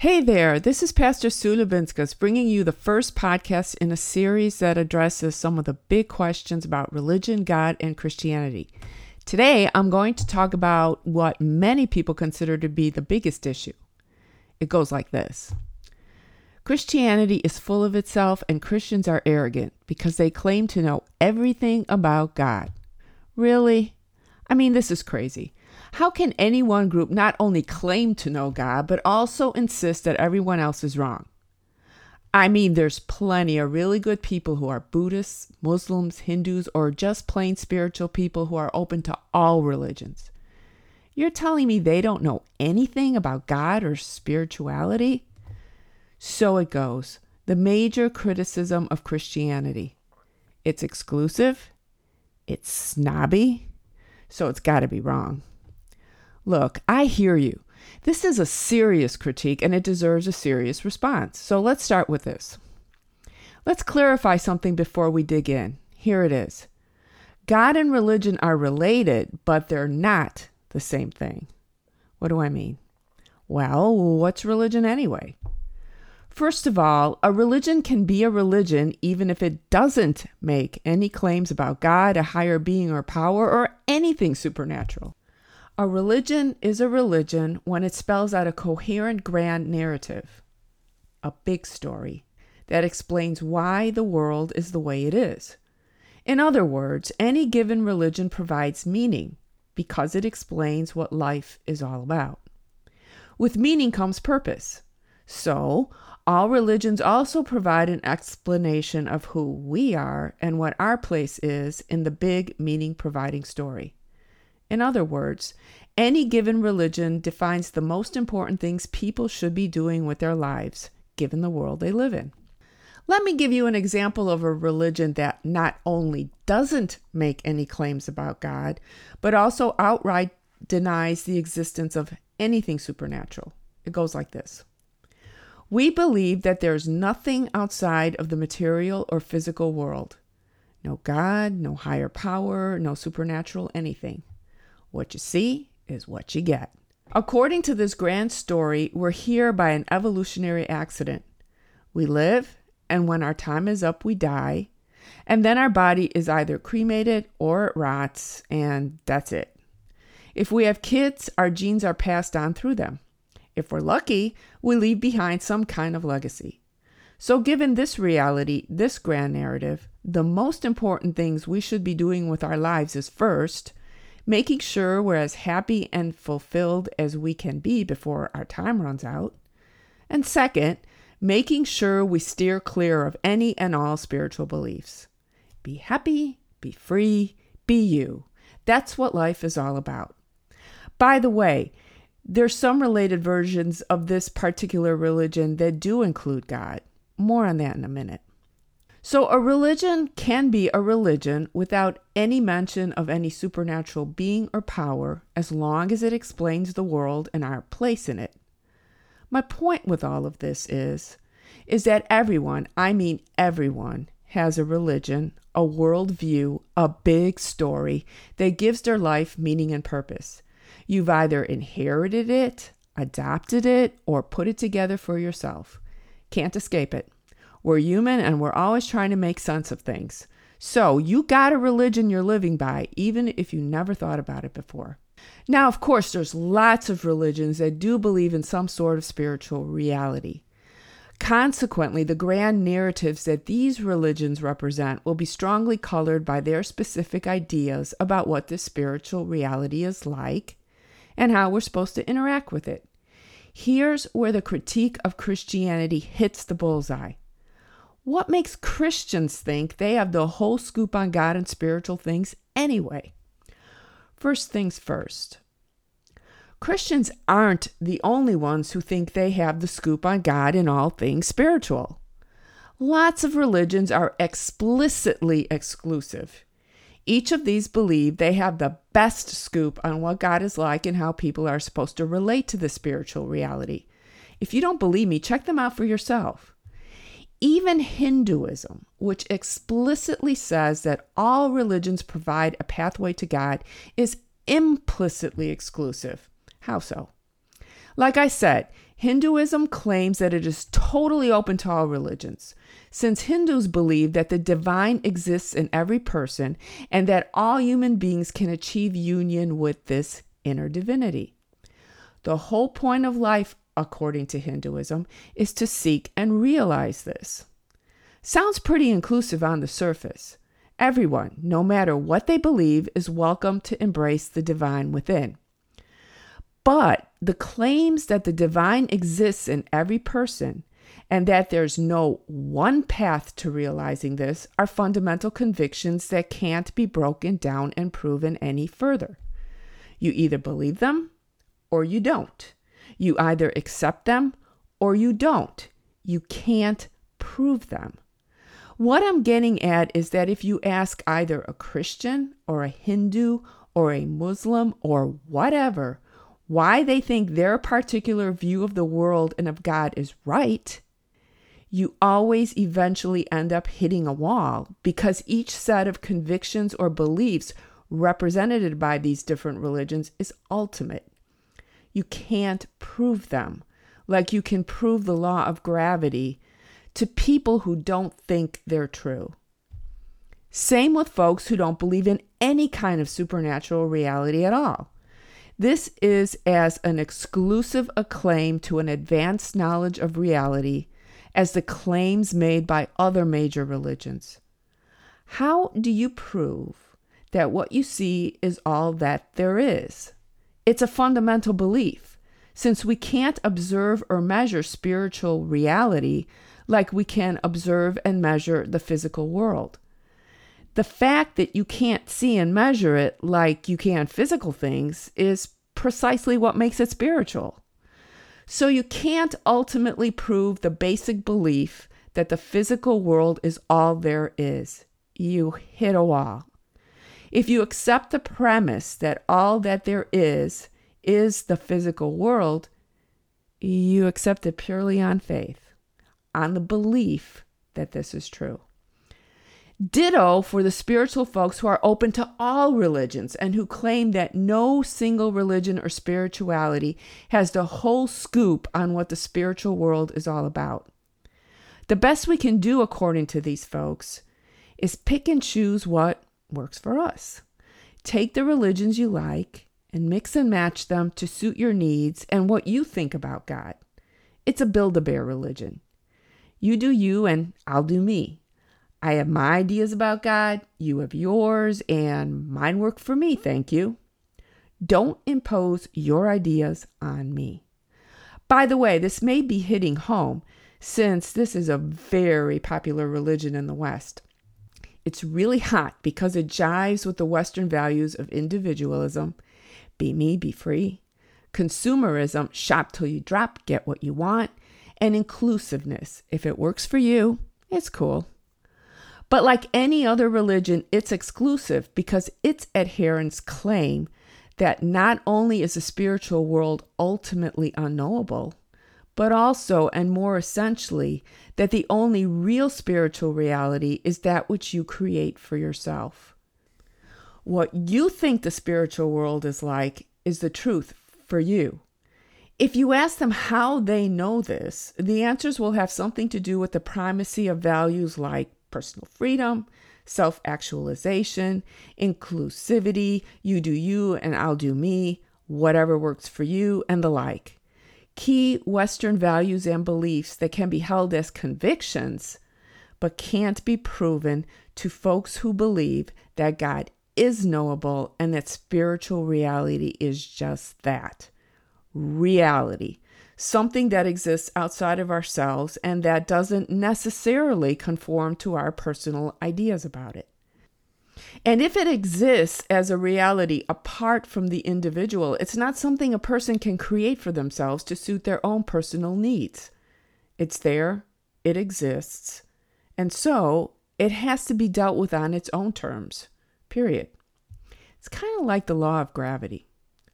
Hey there, this is Pastor Sue Lubinskas bringing you the first podcast in a series that addresses some of the big questions about religion, God, and Christianity. Today, I'm going to talk about what many people consider to be the biggest issue. It goes like this. Christianity is full of itself and Christians are arrogant because they claim to know everything about God. Really? I mean, this is crazy. How can any one group not only claim to know God, but also insist that everyone else is wrong? I mean, there's plenty of really good people who are Buddhists, Muslims, Hindus, or just plain spiritual people who are open to all religions. You're telling me they don't know anything about God or spirituality? So it goes. The major criticism of Christianity. It's exclusive, it's snobby, so it's got to be wrong. Look, I hear you. This is a serious critique and it deserves a serious response. So let's start with this. Let's clarify something before we dig in. Here it is. God and religion are related, but they're not the same thing. What do I mean? Well, what's religion anyway? First of all, a religion can be a religion even if it doesn't make any claims about God, a higher being or power, or anything supernatural. A religion is a religion when it spells out a coherent grand narrative, a big story, that explains why the world is the way it is. In other words, any given religion provides meaning because it explains what life is all about. With meaning comes purpose. So, all religions also provide an explanation of who we are and what our place is in the big meaning-providing story. In other words, any given religion defines the most important things people should be doing with their lives, given the world they live in. Let me give you an example of a religion that not only doesn't make any claims about God, but also outright denies the existence of anything supernatural. It goes like this. We believe that there's nothing outside of the material or physical world. No God, no higher power, no supernatural anything. What you see is what you get. According to this grand story, we're here by an evolutionary accident. We live, and when our time is up, we die, and then our body is either cremated or it rots, and that's it. If we have kids, our genes are passed on through them. If we're lucky, we leave behind some kind of legacy. So given this reality, this grand narrative, the most important things we should be doing with our lives is first, making sure we're as happy and fulfilled as we can be before our time runs out. And second, making sure we steer clear of any and all spiritual beliefs. Be happy, be free, be you. That's what life is all about. By the way, there's some related versions of this particular religion that do include God. More on that in a minute. So a religion can be a religion without any mention of any supernatural being or power as long as it explains the world and our place in it. My point with all of this is that everyone, I mean everyone, has a religion, a worldview, a big story that gives their life meaning and purpose. You've either inherited it, adopted it, or put it together for yourself. Can't escape it. We're human and we're always trying to make sense of things. So you got a religion you're living by, even if you never thought about it before. Now, of course, there's lots of religions that do believe in some sort of spiritual reality. Consequently, the grand narratives that these religions represent will be strongly colored by their specific ideas about what this spiritual reality is like and how we're supposed to interact with it. Here's where the critique of Christianity hits the bullseye. What makes Christians think they have the whole scoop on God and spiritual things anyway? First things first. Christians aren't the only ones who think they have the scoop on God and all things spiritual. Lots of religions are explicitly exclusive. Each of these believe they have the best scoop on what God is like and how people are supposed to relate to the spiritual reality. If you don't believe me, check them out for yourself. Even Hinduism, which explicitly says that all religions provide a pathway to God, is implicitly exclusive. How so? Like I said, Hinduism claims that it is totally open to all religions, since Hindus believe that the divine exists in every person and that all human beings can achieve union with this inner divinity. The whole point of life, according to Hinduism, is to seek and realize this. Sounds pretty inclusive on the surface. Everyone, no matter what they believe, is welcome to embrace the divine within. But the claims that the divine exists in every person and that there's no one path to realizing this are fundamental convictions that can't be broken down and proven any further. You either believe them or you don't. You either accept them or you don't. You can't prove them. What I'm getting at is that if you ask either a Christian or a Hindu or a Muslim or whatever why they think their particular view of the world and of God is right, you always eventually end up hitting a wall because each set of convictions or beliefs represented by these different religions is ultimate. You can't prove them, like you can prove the law of gravity to people who don't think they're true. Same with folks who don't believe in any kind of supernatural reality at all. This is as an exclusive acclaim to an advanced knowledge of reality as the claims made by other major religions. How do you prove that what you see is all that there is? It's a fundamental belief, since we can't observe or measure spiritual reality like we can observe and measure the physical world. The fact that you can't see and measure it like you can physical things is precisely what makes it spiritual. So you can't ultimately prove the basic belief that the physical world is all there is. You hit a wall. If you accept the premise that all that there is the physical world, you accept it purely on faith, on the belief that this is true. Ditto for the spiritual folks who are open to all religions and who claim that no single religion or spirituality has the whole scoop on what the spiritual world is all about. The best we can do, according to these folks, is pick and choose what works for us. Take the religions you like and mix and match them to suit your needs and what you think about God. It's a Build-A-Bear religion. You do you and I'll do me. I have my ideas about God, you have yours, and mine work for me, thank you. Don't impose your ideas on me. By the way, this may be hitting home since this is a very popular religion in the West. It's really hot because it jives with the Western values of individualism, be me, be free, consumerism, shop till you drop, get what you want, and inclusiveness. If it works for you, it's cool. But like any other religion, it's exclusive because its adherents claim that not only is the spiritual world ultimately unknowable, but also, and more essentially, that the only real spiritual reality is that which you create for yourself. What you think the spiritual world is like is the truth for you. If you ask them how they know this, the answers will have something to do with the primacy of values like personal freedom, self-actualization, inclusivity, you do you and I'll do me, whatever works for you, and the like. Key Western values and beliefs that can be held as convictions, but can't be proven to folks who believe that God is knowable and that spiritual reality is just that. Reality. Something that exists outside of ourselves and that doesn't necessarily conform to our personal ideas about it. And if it exists as a reality apart from the individual, it's not something a person can create for themselves to suit their own personal needs. It's there, it exists, and so it has to be dealt with on its own terms, period. It's kind of like the law of gravity.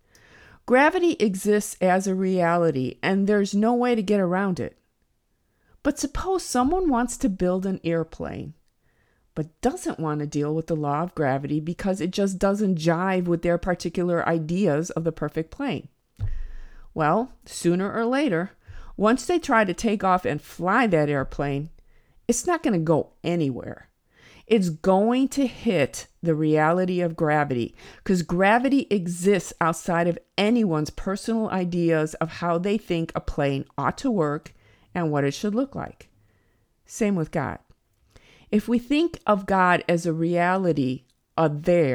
Gravity exists as a reality, and there's no way to get around it. But suppose someone wants to build an airplane, but doesn't want to deal with the law of gravity because it just doesn't jive with their particular ideas of the perfect plane. Well, sooner or later, once they try to take off and fly that airplane, it's not going to go anywhere. It's going to hit the reality of gravity, because gravity exists outside of anyone's personal ideas of how they think a plane ought to work and what it should look like. Same with God. If we think of God as a reality, a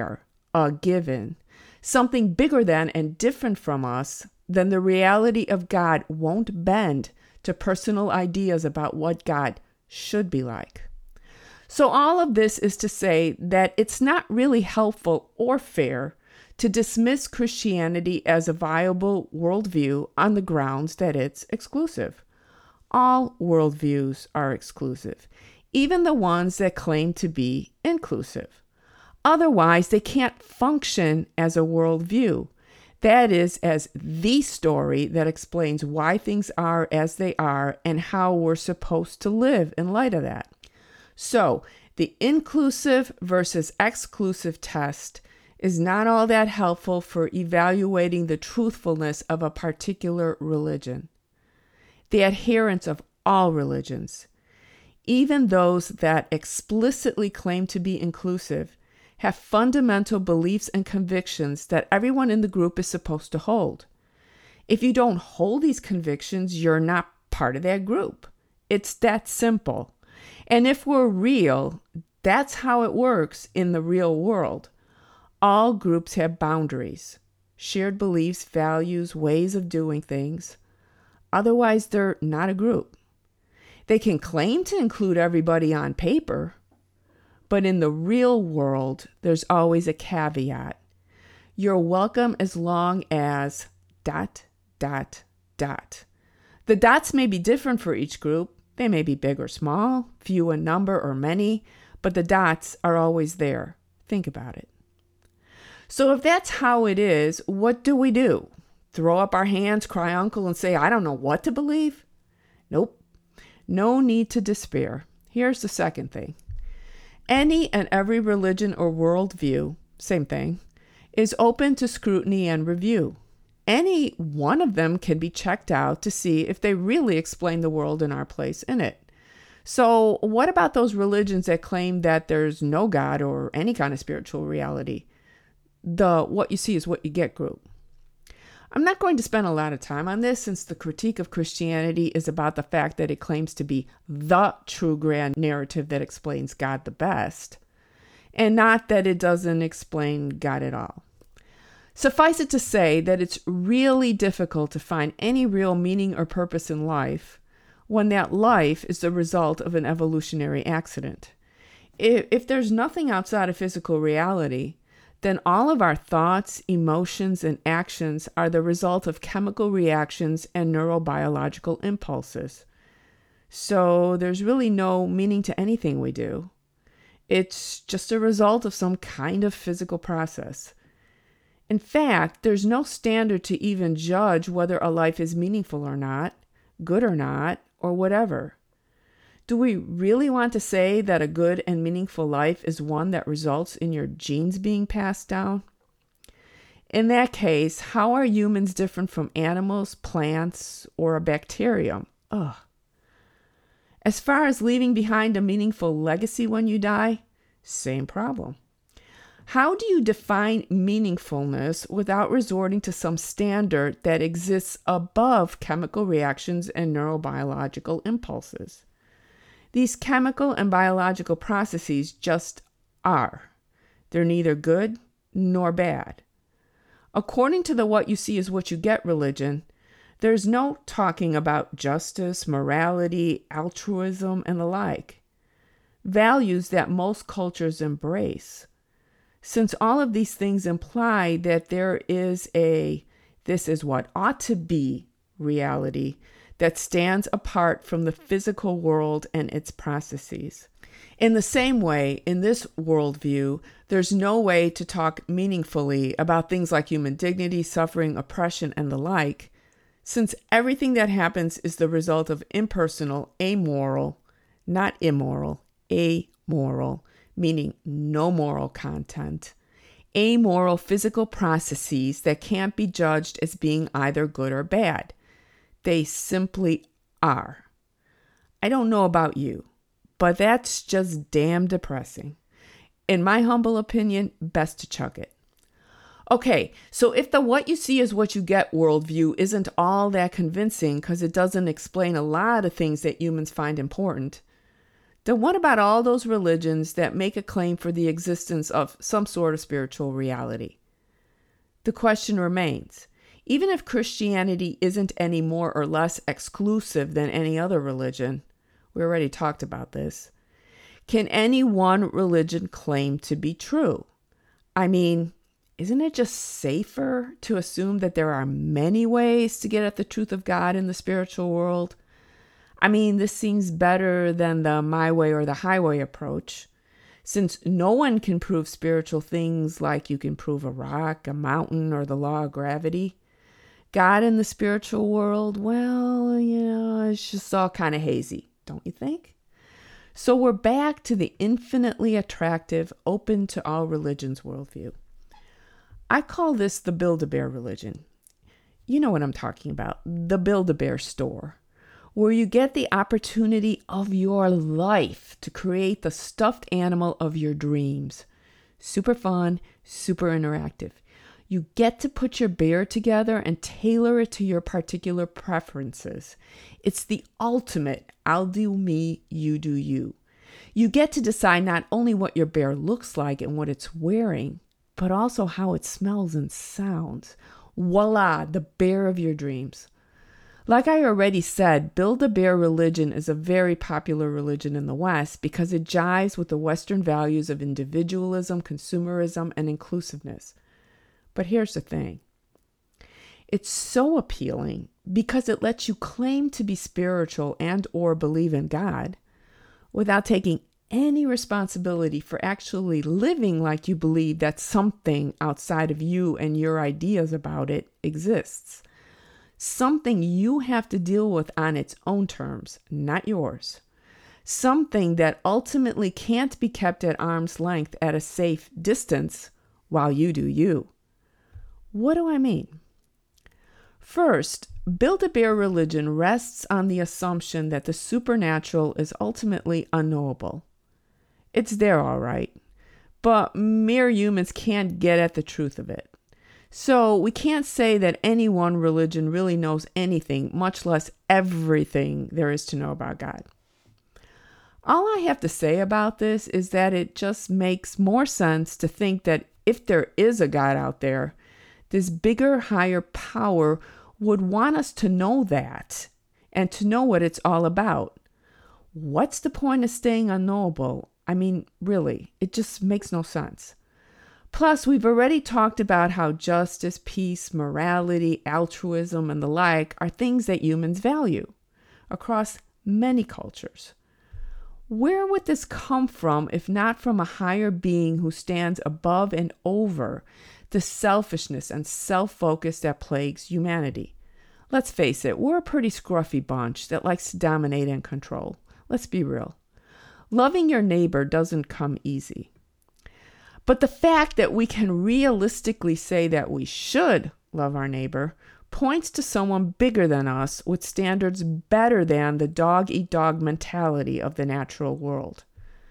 given, something bigger than and different from us, then the reality of God won't bend to personal ideas about what God should be like. So all of this is to say that it's not really helpful or fair to dismiss Christianity as a viable worldview on the grounds that it's exclusive. All worldviews are exclusive, even the ones that claim to be inclusive. Otherwise, they can't function as a worldview. That is, as the story that explains why things are as they are and how we're supposed to live in light of that. So, the inclusive versus exclusive test is not all that helpful for evaluating the truthfulness of a particular religion. The adherents of all religions, even those that explicitly claim to be inclusive, have fundamental beliefs and convictions that everyone in the group is supposed to hold. If you don't hold these convictions, you're not part of that group. It's that simple. And if we're real, that's how it works in the real world. All groups have boundaries, shared beliefs, values, ways of doing things. Otherwise, they're not a group. They can claim to include everybody on paper, but in the real world, there's always a caveat. You're welcome as long as ... The dots may be different for each group. They may be big or small, few in number or many, but the dots are always there. Think about it. So if that's how it is, what do? Throw up our hands, cry uncle, and say, I don't know what to believe? Nope. No need to despair. Here's the second thing. Any and every religion or worldview, same thing, is open to scrutiny and review. Any one of them can be checked out to see if they really explain the world and our place in it. So what about those religions that claim that there's no God or any kind of spiritual reality? The what you see is what you get group. I'm not going to spend a lot of time on this, since the critique of Christianity is about the fact that it claims to be the true grand narrative that explains God the best, and not that it doesn't explain God at all. Suffice it to say that it's really difficult to find any real meaning or purpose in life when that life is the result of an evolutionary accident. If there's nothing outside of physical reality, then all of our thoughts, emotions, and actions are the result of chemical reactions and neurobiological impulses. So there's really no meaning to anything we do. It's just a result of some kind of physical process. In fact, there's no standard to even judge whether a life is meaningful or not, good or not, or whatever. Do we really want to say that a good and meaningful life is one that results in your genes being passed down? In that case, how are humans different from animals, plants, or a bacterium? Ugh. As far as leaving behind a meaningful legacy when you die, same problem. How do you define meaningfulness without resorting to some standard that exists above chemical reactions and neurobiological impulses? These chemical and biological processes just are. They're neither good nor bad. According to the what you see is what you get religion, there's no talking about justice, morality, altruism, and the like. Values that most cultures embrace. Since all of these things imply that there is this is what ought to be reality that stands apart from the physical world and its processes. In the same way, in this worldview, there's no way to talk meaningfully about things like human dignity, suffering, oppression, and the like, since everything that happens is the result of impersonal, amoral, not immoral, amoral, meaning no moral content, amoral physical processes that can't be judged as being either good or bad. They simply are. I don't know about you, but that's just damn depressing. In my humble opinion, best to chuck it. Okay, so if the what you see is what you get worldview isn't all that convincing because it doesn't explain a lot of things that humans find important, then what about all those religions that make a claim for the existence of some sort of spiritual reality? The question remains, even if Christianity isn't any more or less exclusive than any other religion, we already talked about this, can any one religion claim to be true? I mean, isn't it just safer to assume that there are many ways to get at the truth of God in the spiritual world? I mean, this seems better than the my way or the highway approach, since no one can prove spiritual things like you can prove a rock, a mountain, or the law of gravity. God in the spiritual world, well, it's just all kind of hazy, don't you think? So we're back to the infinitely attractive, open to all religions worldview. I call this the Build-A-Bear religion. You know what I'm talking about, the Build-A-Bear store, where you get the opportunity of your life to create the stuffed animal of your dreams. Super fun, super interactive. You get to put your bear together and tailor it to your particular preferences. It's the ultimate, I'll do me, you do you. You get to decide not only what your bear looks like and what it's wearing, but also how it smells and sounds. Voila, the bear of your dreams. Like I already said, Build-A-Bear religion is a very popular religion in the West because it jives with the Western values of individualism, consumerism, and inclusiveness. But here's the thing. It's so appealing because it lets you claim to be spiritual and or believe in God without taking any responsibility for actually living like you believe that something outside of you and your ideas about it exists. Something you have to deal with on its own terms, not yours. Something that ultimately can't be kept at arm's length at a safe distance while you do you. What do I mean? First, Build-A-Bear religion rests on the assumption that the supernatural is ultimately unknowable. It's there all right, but mere humans can't get at the truth of it. So we can't say that any one religion really knows anything, much less everything there is to know about God. All I have to say about this is that it just makes more sense to think that if there is a God out there, this bigger, higher power would want us to know that and to know what it's all about. What's the point of staying unknowable? I mean, really, it just makes no sense. Plus, we've already talked about how justice, peace, morality, altruism, and the like are things that humans value across many cultures. Where would this come from if not from a higher being who stands above and over the selfishness and self-focus that plagues humanity? Let's face it, we're a pretty scruffy bunch that likes to dominate and control. Let's be real. Loving your neighbor doesn't come easy. But the fact that we can realistically say that we should love our neighbor points to someone bigger than us with standards better than the dog-eat-dog mentality of the natural world.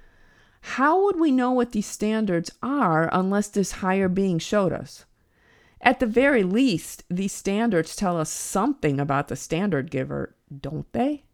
How would we know what these standards are unless this higher being showed us? At the very least, these standards tell us something about the standard giver, don't they?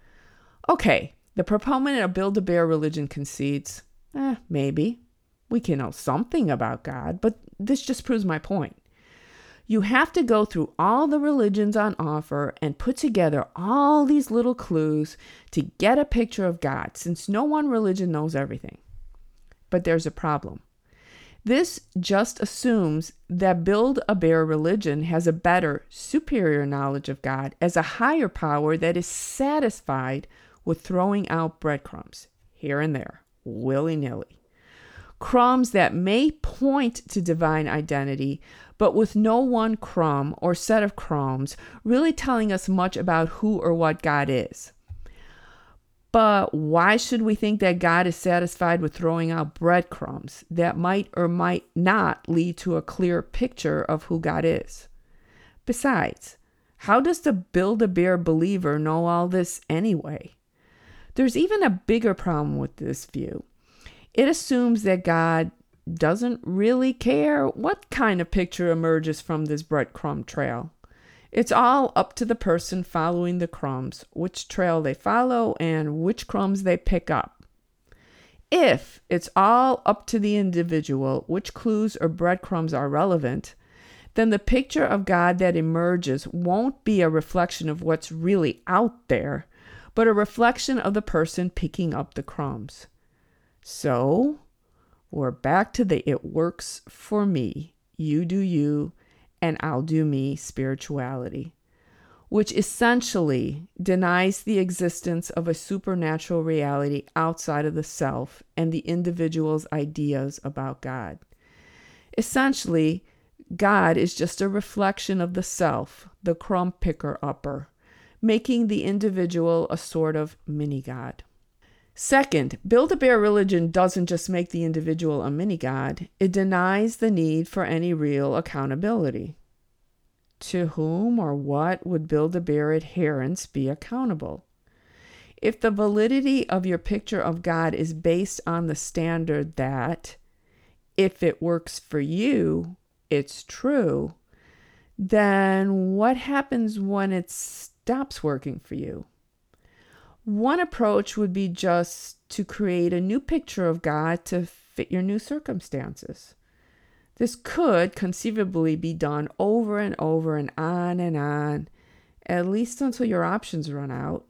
Okay, the proponent of Build-A-Bear religion concedes, maybe. We can know something about God, but this just proves my point. You have to go through all the religions on offer and put together all these little clues to get a picture of God, since no one religion knows everything. But there's a problem. This just assumes that Build-A-Bear religion has a better, superior knowledge of God as a higher power that is satisfied with throwing out breadcrumbs here and there, willy-nilly. Crumbs that may point to divine identity, but with no one crumb or set of crumbs really telling us much about who or what God is. But why should we think that God is satisfied with throwing out breadcrumbs that might or might not lead to a clear picture of who God is? Besides, how does the Build-A-Bear believer know all this anyway? There's even a bigger problem with this view. It assumes that God doesn't really care what kind of picture emerges from this breadcrumb trail. It's all up to the person following the crumbs, which trail they follow and which crumbs they pick up. If it's all up to the individual which clues or breadcrumbs are relevant, then the picture of God that emerges won't be a reflection of what's really out there, but a reflection of the person picking up the crumbs. So, we're back to the it works for me, you do you, and I'll do me spirituality, which essentially denies the existence of a supernatural reality outside of the self and the individual's ideas about God. Essentially, God is just a reflection of the self, the crumb picker-upper, making the individual a sort of mini-God. Second, Build-A-Bear religion doesn't just make the individual a mini-God, it denies the need for any real accountability. To whom or what would Build-A-Bear adherents be accountable? If the validity of your picture of God is based on the standard that, if it works for you, it's true, then what happens when it stops working for you? One approach would be just to create a new picture of God to fit your new circumstances. This could conceivably be done over and over and on, at least until your options run out,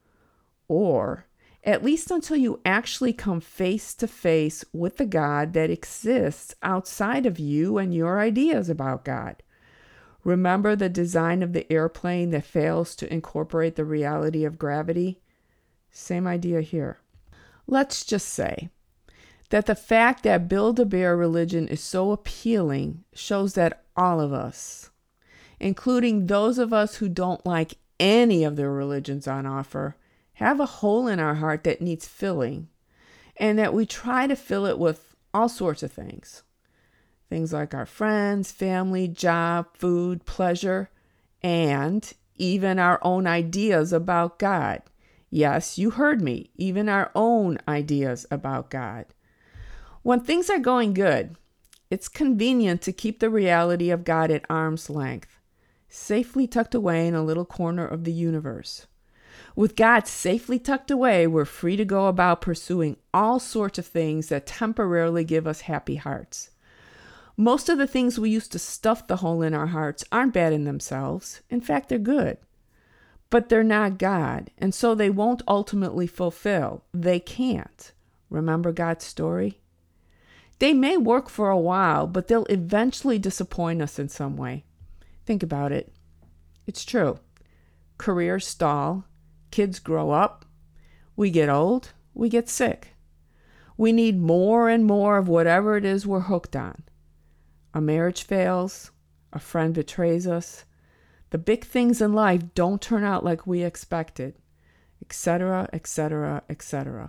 or at least until you actually come face to face with the God that exists outside of you and your ideas about God. Remember the design of the airplane that fails to incorporate the reality of gravity? Same idea here. Let's just say that the fact that Build-A-Bear religion is so appealing shows that all of us, including those of us who don't like any of the religions on offer, have a hole in our heart that needs filling, and that we try to fill it with all sorts of things. Things like our friends, family, job, food, pleasure, and even our own ideas about God. Yes, you heard me, even our own ideas about God. When things are going good, it's convenient to keep the reality of God at arm's length, safely tucked away in a little corner of the universe. With God safely tucked away, we're free to go about pursuing all sorts of things that temporarily give us happy hearts. Most of the things we used to stuff the hole in our hearts aren't bad in themselves. In fact, they're good. But they're not God, and so they won't ultimately fulfill. They can't. Remember God's story? They may work for a while, but they'll eventually disappoint us in some way. Think about it. It's true. Careers stall. Kids grow up. We get old. We get sick. We need more and more of whatever it is we're hooked on. A marriage fails. A friend betrays us. The big things in life don't turn out like we expected, etc., etc., etc.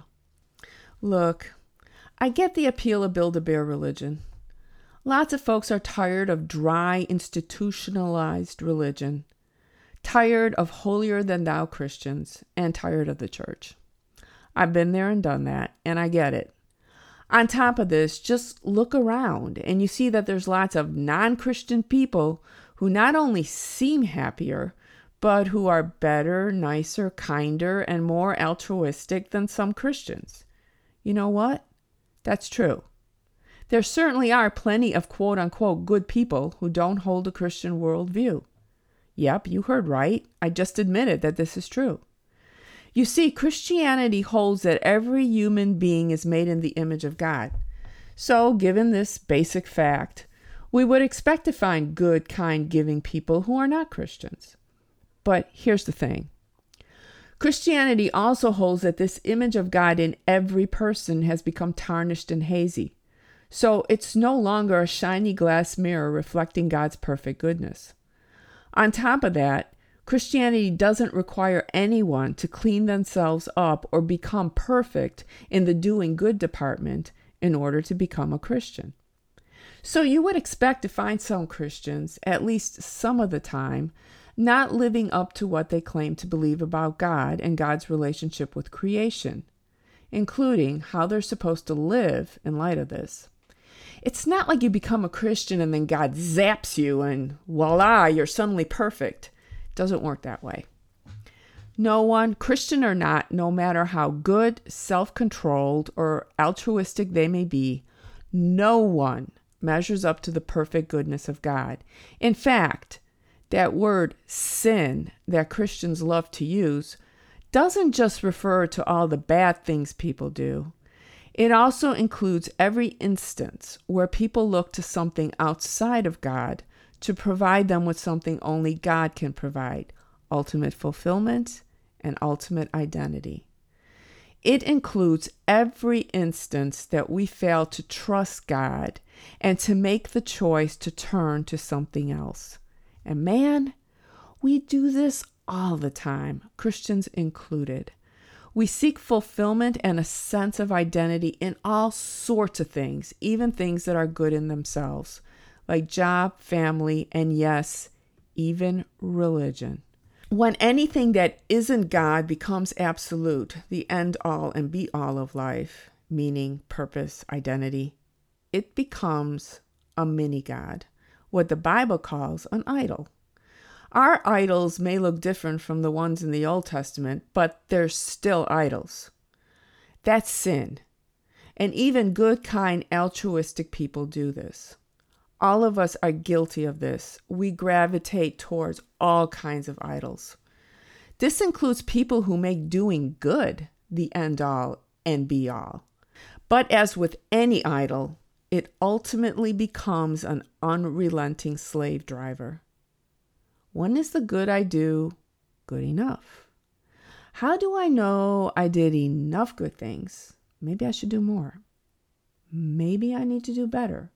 Look, I get the appeal of Build-A-Bear religion. Lots of folks are tired of dry, institutionalized religion, tired of holier-than-thou Christians, and tired of the church. I've been there and done that, and I get it. On top of this, just look around, and you see that there's lots of non-Christian people who not only seem happier, but who are better, nicer, kinder, and more altruistic than some Christians. You know what? That's true. There certainly are plenty of quote-unquote good people who don't hold a Christian worldview. Yep, you heard right. I just admitted that this is true. You see, Christianity holds that every human being is made in the image of God. So, given this basic fact, we would expect to find good, kind, giving people who are not Christians. But here's the thing. Christianity also holds that this image of God in every person has become tarnished and hazy. So it's no longer a shiny glass mirror reflecting God's perfect goodness. On top of that, Christianity doesn't require anyone to clean themselves up or become perfect in the doing good department in order to become a Christian. So you would expect to find some Christians, at least some of the time, not living up to what they claim to believe about God and God's relationship with creation, including how they're supposed to live in light of this. It's not like you become a Christian and then God zaps you and voila, you're suddenly perfect. It doesn't work that way. No one, Christian or not, no matter how good, self-controlled, or altruistic they may be, no one measures up to the perfect goodness of God. In fact, that word sin that Christians love to use doesn't just refer to all the bad things people do. It also includes every instance where people look to something outside of God to provide them with something only God can provide, ultimate fulfillment and ultimate identity. It includes every instance that we fail to trust God and to make the choice to turn to something else. And man, we do this all the time, Christians included. We seek fulfillment and a sense of identity in all sorts of things, even things that are good in themselves, like job, family, and yes, even religion. When anything that isn't God becomes absolute, the end all and be all of life, meaning, purpose, identity, it becomes a mini God, what the Bible calls an idol. Our idols may look different from the ones in the Old Testament, but they're still idols. That's sin. And even good, kind, altruistic people do this. All of us are guilty of this. We gravitate towards all kinds of idols. This includes people who make doing good the end all and be all. But as with any idol, it ultimately becomes an unrelenting slave driver. When is the good I do good enough? How do I know I did enough good things? Maybe I should do more. Maybe I need to do better.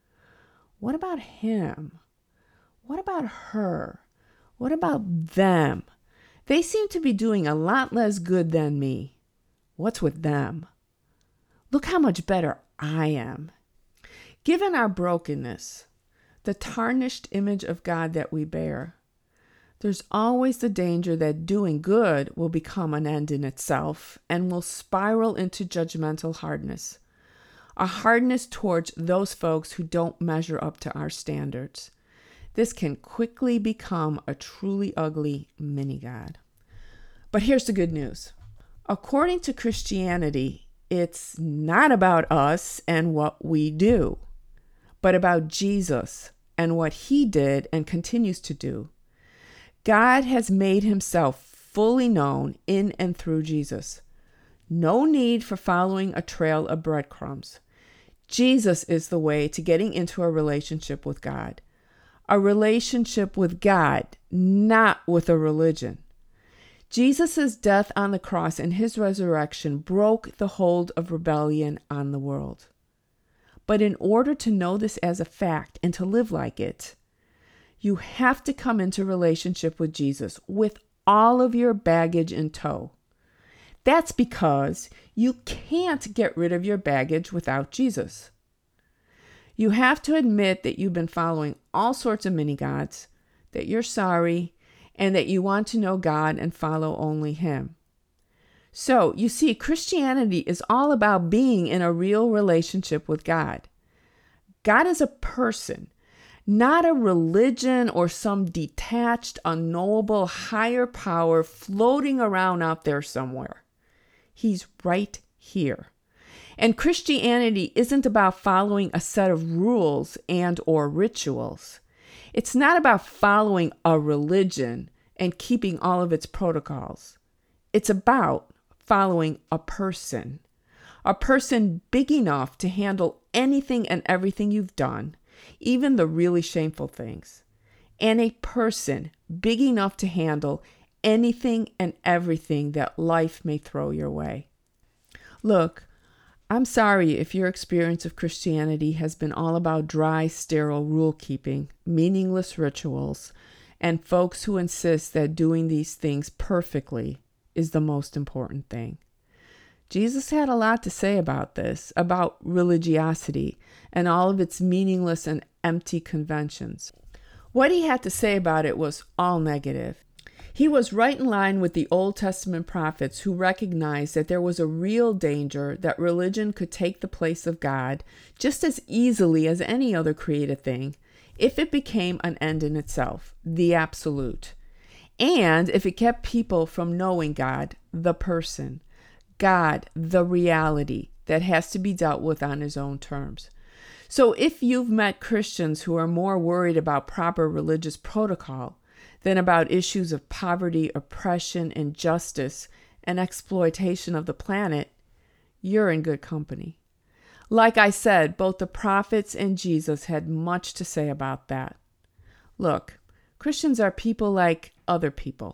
What about him? What about her? What about them? They seem to be doing a lot less good than me. What's with them? Look how much better I am. Given our brokenness, the tarnished image of God that we bear, there's always the danger that doing good will become an end in itself and will spiral into judgmental hardness. A hardness towards those folks who don't measure up to our standards. This can quickly become a truly ugly mini-God. But here's the good news. According to Christianity, it's not about us and what we do, but about Jesus and what he did and continues to do. God has made himself fully known in and through Jesus. No need for following a trail of breadcrumbs. Jesus is the way to getting into a relationship with God. A relationship with God, not with a religion. Jesus' death on the cross and his resurrection broke the hold of rebellion on the world. But in order to know this as a fact and to live like it, you have to come into relationship with Jesus with all of your baggage in tow. That's because you can't get rid of your baggage without Jesus. You have to admit that you've been following all sorts of mini-gods, that you're sorry, and that you want to know God and follow only him. So, you see, Christianity is all about being in a real relationship with God. God is a person, not a religion or some detached, unknowable higher power floating around out there somewhere. He's right here. And Christianity isn't about following a set of rules and or rituals. It's not about following a religion and keeping all of its protocols. It's about following a person big enough to handle anything and everything you've done, even the really shameful things, and a person big enough to handle anything and everything that life may throw your way. Look, I'm sorry if your experience of Christianity has been all about dry, sterile rule keeping, meaningless rituals, and folks who insist that doing these things perfectly is the most important thing. Jesus had a lot to say about this, about religiosity and all of its meaningless and empty conventions. What he had to say about it was all negative. He was right in line with the Old Testament prophets who recognized that there was a real danger that religion could take the place of God just as easily as any other created thing if it became an end in itself, the absolute, and if it kept people from knowing God, the person, God, the reality that has to be dealt with on his own terms. So if you've met Christians who are more worried about proper religious protocol than about issues of poverty, oppression, injustice, and exploitation of the planet, you're in good company. Like I said, both the prophets and Jesus had much to say about that. Look, Christians are people like other people,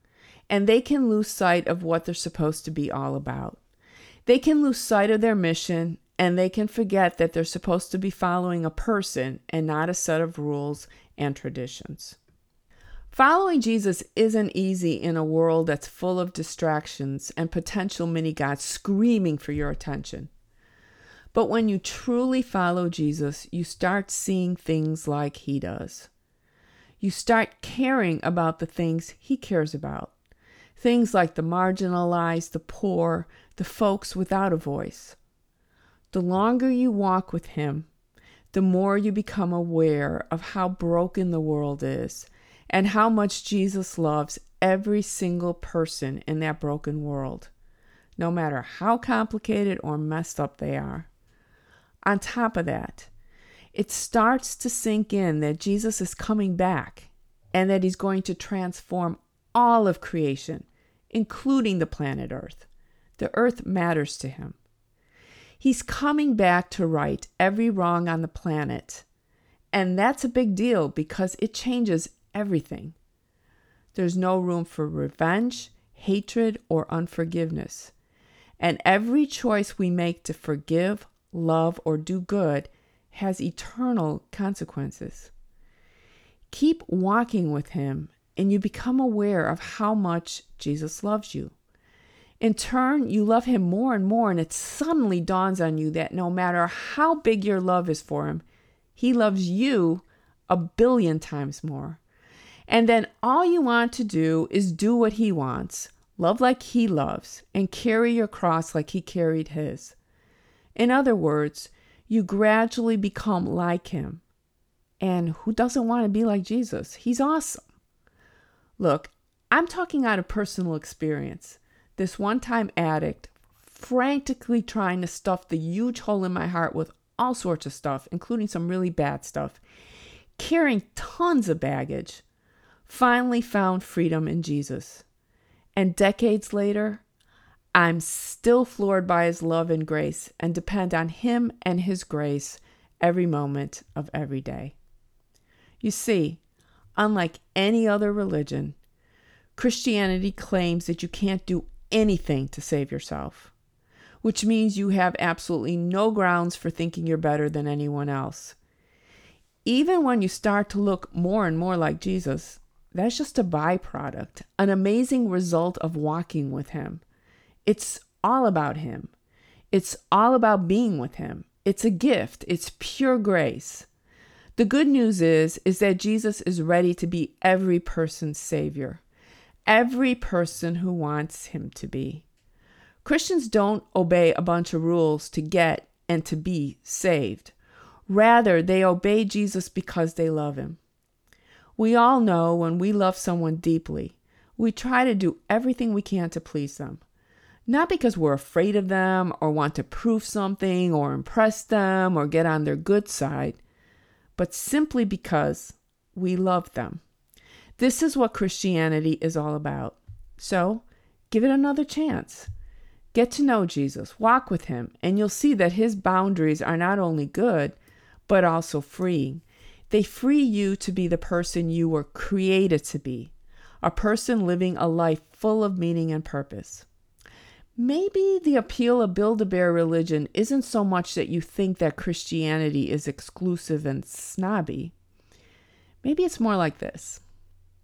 and they can lose sight of what they're supposed to be all about. They can lose sight of their mission, and they can forget that they're supposed to be following a person and not a set of rules and traditions. Following Jesus isn't easy in a world that's full of distractions and potential mini-gods screaming for your attention. But when you truly follow Jesus, you start seeing things like he does. You start caring about the things he cares about. Things like the marginalized, the poor, the folks without a voice. The longer you walk with him, the more you become aware of how broken the world is and how much Jesus loves every single person in that broken world, no matter how complicated or messed up they are. On top of that, it starts to sink in that Jesus is coming back and that he's going to transform all of creation, including the planet Earth. The earth matters to him. He's coming back to right every wrong on the planet. And that's a big deal because it changes everything. There's no room for revenge, hatred, or unforgiveness. And every choice we make to forgive, love, or do good has eternal consequences. Keep walking with him, and you become aware of how much Jesus loves you. In turn, you love him more and more, and it suddenly dawns on you that no matter how big your love is for him, he loves you 1,000,000,000 times more. And then all you want to do is do what he wants, love like he loves, and carry your cross like he carried his. In other words, you gradually become like him. And who doesn't want to be like Jesus? He's awesome. Look, I'm talking out of personal experience. This one-time addict, frantically trying to stuff the huge hole in my heart with all sorts of stuff, including some really bad stuff, carrying tons of baggage, finally found freedom in Jesus. And decades later, I'm still floored by his love and grace and depend on him and his grace every moment of every day. You see, unlike any other religion, Christianity claims that you can't do anything to save yourself, which means you have absolutely no grounds for thinking you're better than anyone else. Even when you start to look more and more like Jesus, that's just a byproduct, an amazing result of walking with him. It's all about him. It's all about being with him. It's a gift. It's pure grace. The good news is that Jesus is ready to be every person's savior, every person who wants him to be. Christians don't obey a bunch of rules to get and to be saved. Rather, they obey Jesus because they love him. We all know when we love someone deeply, we try to do everything we can to please them. Not because we're afraid of them or want to prove something or impress them or get on their good side, but simply because we love them. This is what Christianity is all about. So, give it another chance. Get to know Jesus, walk with him, and you'll see that his boundaries are not only good, but also freeing. They free you to be the person you were created to be, a person living a life full of meaning and purpose. Maybe the appeal of Build-A-Bear religion isn't so much that you think that Christianity is exclusive and snobby. Maybe it's more like this.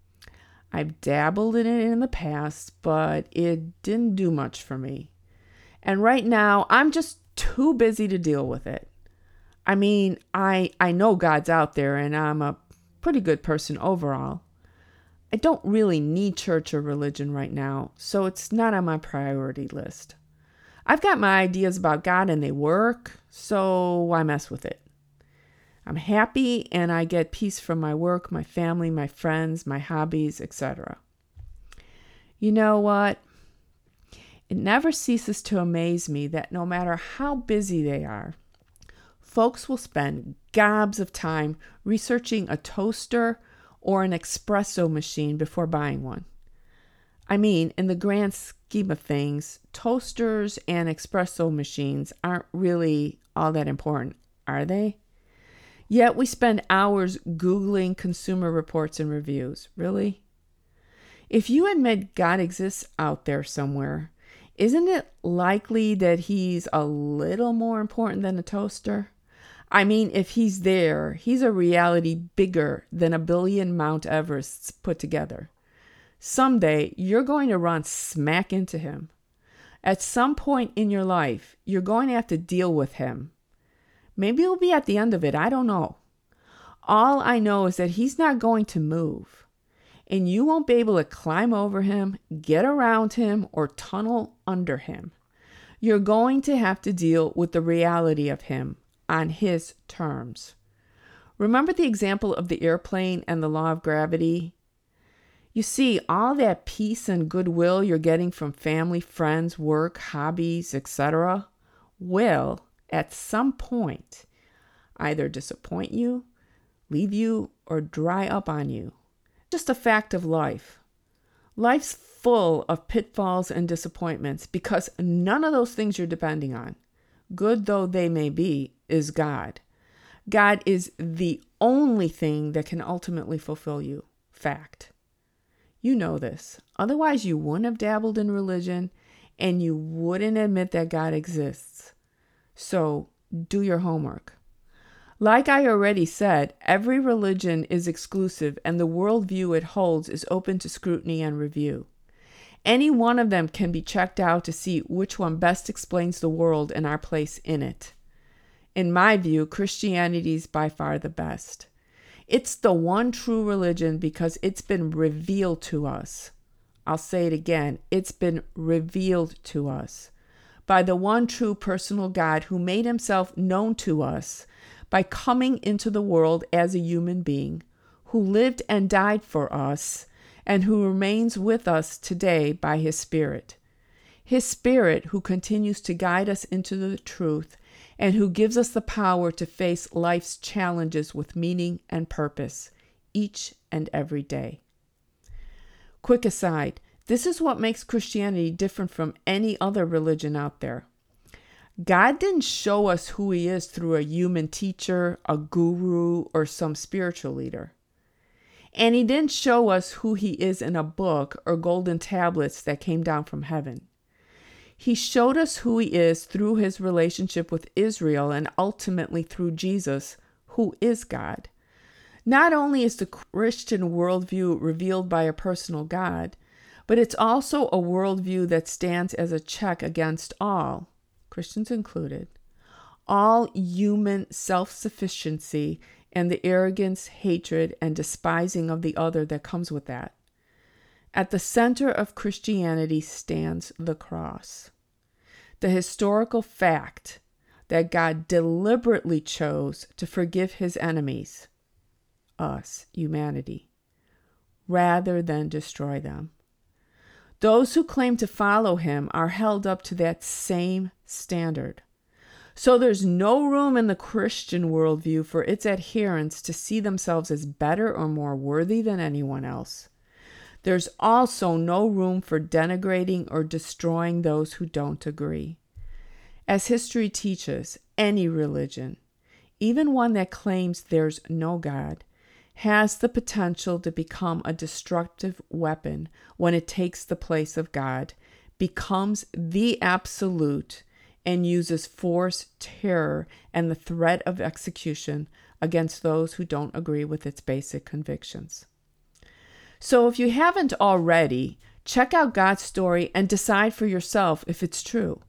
I've dabbled in it in the past, but it didn't do much for me. And right now, I'm just too busy to deal with it. I mean, I know God's out there and I'm a pretty good person overall. I don't really need church or religion right now, so it's not on my priority list. I've got my ideas about God and they work, so why mess with it? I'm happy and I get peace from my work, my family, my friends, my hobbies, etc. You know what? It never ceases to amaze me that no matter how busy they are, folks will spend gobs of time researching a toaster or an espresso machine before buying one. I mean, in the grand scheme of things, toasters and espresso machines aren't really all that important, are they? Yet we spend hours Googling consumer reports and reviews. Really? If you admit God exists out there somewhere, isn't it likely that he's a little more important than a toaster? I mean, if he's there, he's a reality bigger than a billion Mount Everests put together. Someday, you're going to run smack into him. At some point in your life, you're going to have to deal with him. Maybe it'll be at the end of it, I don't know. All I know is that he's not going to move. And you won't be able to climb over him, get around him, or tunnel under him. You're going to have to deal with the reality of him on his terms. Remember the example of the airplane and the law of gravity? You see, all that peace and goodwill you're getting from family, friends, work, hobbies, etc. will, at some point, either disappoint you, leave you, or dry up on you. Just a fact of life. Life's full of pitfalls and disappointments because none of those things you're depending on, good though they may be, is God. God is the only thing that can ultimately fulfill you. Fact. You know this. Otherwise, you wouldn't have dabbled in religion and you wouldn't admit that God exists. So, do your homework. Like I already said, every religion is exclusive and the worldview it holds is open to scrutiny and review. Any one of them can be checked out to see which one best explains the world and our place in it. In my view, Christianity is by far the best. It's the one true religion because it's been revealed to us. I'll say it again. It's been revealed to us by the one true personal God who made himself known to us by coming into the world as a human being, who lived and died for us, and who remains with us today by his Spirit. His Spirit who continues to guide us into the truth and who gives us the power to face life's challenges with meaning and purpose each and every day. Quick aside, this is what makes Christianity different from any other religion out there. God didn't show us who he is through a human teacher, a guru, or some spiritual leader. And he didn't show us who he is in a book or golden tablets that came down from heaven. He showed us who he is through his relationship with Israel and ultimately through Jesus, who is God. Not only is the Christian worldview revealed by a personal God, but it's also a worldview that stands as a check against all, Christians included, all human self-sufficiency and the arrogance, hatred, and despising of the other that comes with that. At the center of Christianity stands the cross, the historical fact that God deliberately chose to forgive his enemies, us, humanity, rather than destroy them. Those who claim to follow him are held up to that same standard. So there's no room in the Christian worldview for its adherents to see themselves as better or more worthy than anyone else. There's also no room for denigrating or destroying those who don't agree. As history teaches, any religion, even one that claims there's no God, has the potential to become a destructive weapon when it takes the place of God, becomes the absolute, and uses force, terror, and the threat of execution against those who don't agree with its basic convictions. So if you haven't already, check out God's story and decide for yourself if it's true.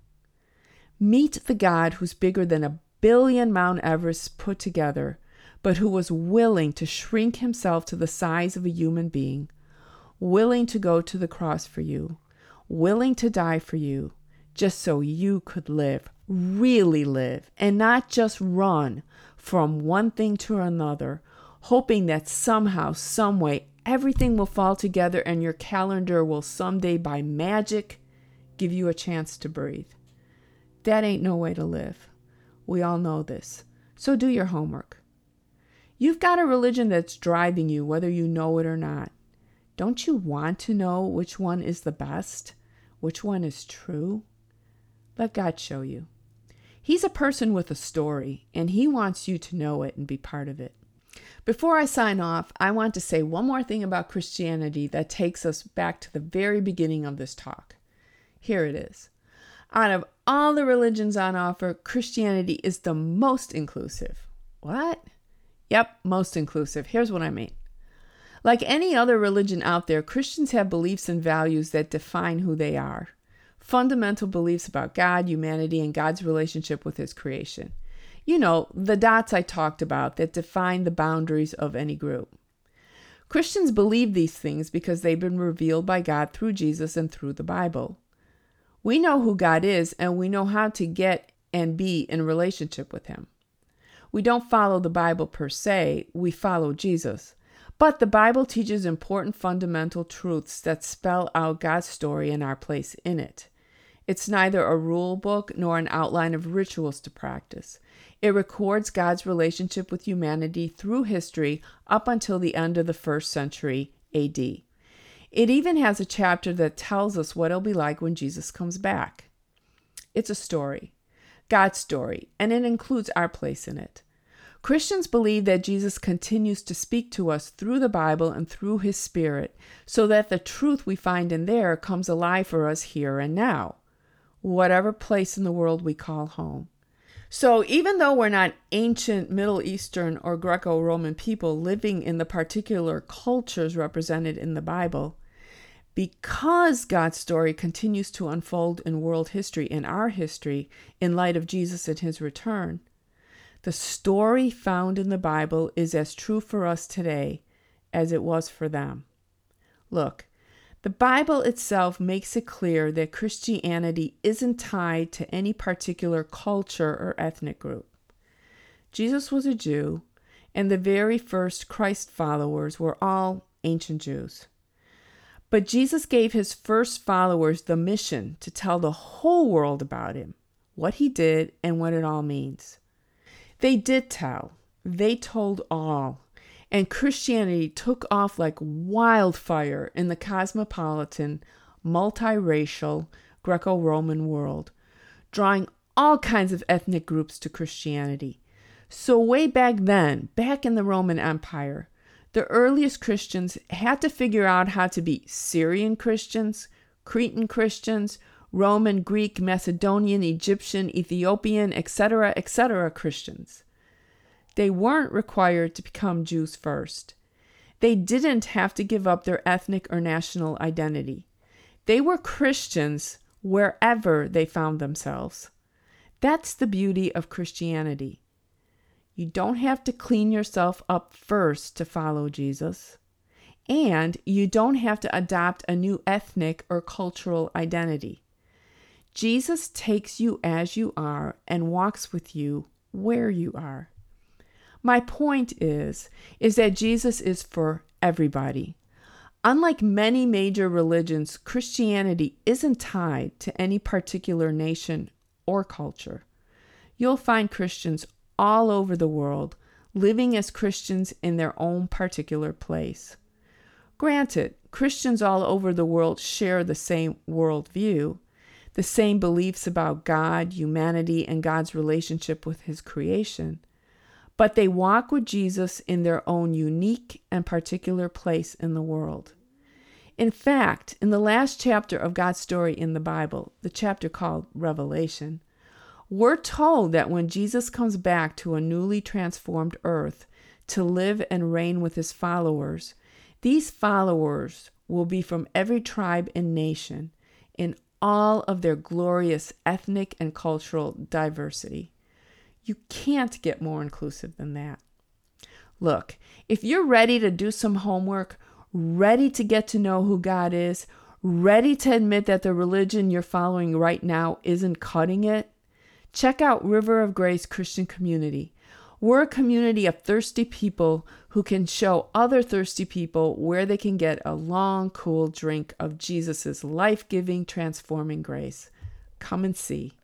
Meet the God who's bigger than 1 billion Mount Everests put together, but who was willing to shrink himself to the size of a human being, willing to go to the cross for you, willing to die for you, just so you could live, really live, and not just run from one thing to another, hoping that somehow, some way, everything will fall together and your calendar will someday by magic give you a chance to breathe. That ain't no way to live. We all know this. So do your homework. You've got a religion that's driving you, whether you know it or not. Don't you want to know which one is the best? Which one is true? Let God show you. He's a person with a story, and he wants you to know it and be part of it. Before I sign off, I want to say one more thing about Christianity that takes us back to the very beginning of this talk. Here it is. Out of all the religions on offer, Christianity is the most inclusive. What? Yep, most inclusive. Here's what I mean. Like any other religion out there, Christians have beliefs and values that define who they are. Fundamental beliefs about God, humanity, and God's relationship with his creation. You know, the dots I talked about that define the boundaries of any group. Christians believe these things because they've been revealed by God through Jesus and through the Bible. We know who God is, and we know how to get and be in relationship with him. We don't follow the Bible per se, we follow Jesus. But the Bible teaches important fundamental truths that spell out God's story and our place in it. It's neither a rule book nor an outline of rituals to practice. It records God's relationship with humanity through history up until the end of the 1st century AD. It even has a chapter that tells us what it'll be like when Jesus comes back. It's a story, God's story, and it includes our place in it. Christians believe that Jesus continues to speak to us through the Bible and through his Spirit, so that the truth we find in there comes alive for us here and now, whatever place in the world we call home. So even though we're not ancient Middle Eastern or Greco-Roman people living in the particular cultures represented in the Bible, because God's story continues to unfold in world history, in our history, in light of Jesus and his return, the story found in the Bible is as true for us today as it was for them. Look, the Bible itself makes it clear that Christianity isn't tied to any particular culture or ethnic group. Jesus was a Jew, and the very first Christ followers were all ancient Jews. But Jesus gave his first followers the mission to tell the whole world about him, what he did, and what it all means. They did tell. They told all. And Christianity took off like wildfire in the cosmopolitan, multiracial, Greco-Roman world, drawing all kinds of ethnic groups to Christianity. So way back then, back in the Roman Empire, the earliest Christians had to figure out how to be Syrian Christians, Cretan Christians, Roman, Greek, Macedonian, Egyptian, Ethiopian, etc., Christians. They weren't required to become Jews first. They didn't have to give up their ethnic or national identity. They were Christians wherever they found themselves. That's the beauty of Christianity. You don't have to clean yourself up first to follow Jesus. And you don't have to adopt a new ethnic or cultural identity. Jesus takes you as you are and walks with you where you are. My point is that Jesus is for everybody. Unlike many major religions, Christianity isn't tied to any particular nation or culture. You'll find Christians all over the world living as Christians in their own particular place. Granted, Christians all over the world share the same worldview, the same beliefs about God, humanity, and God's relationship with his creation, but they walk with Jesus in their own unique and particular place in the world. In fact, in the last chapter of God's story in the Bible, the chapter called Revelation, we're told that when Jesus comes back to a newly transformed earth to live and reign with his followers, These followers will be from every tribe and nation in all of their glorious ethnic and cultural diversity. You can't get more inclusive than that. Look, if you're ready to do some homework, ready to get to know who God is, ready to admit that the religion you're following right now isn't cutting it, check out River of Grace Christian Community. We're a community of thirsty people who can show other thirsty people where they can get a long, cool drink of Jesus' life-giving, transforming grace. Come and see.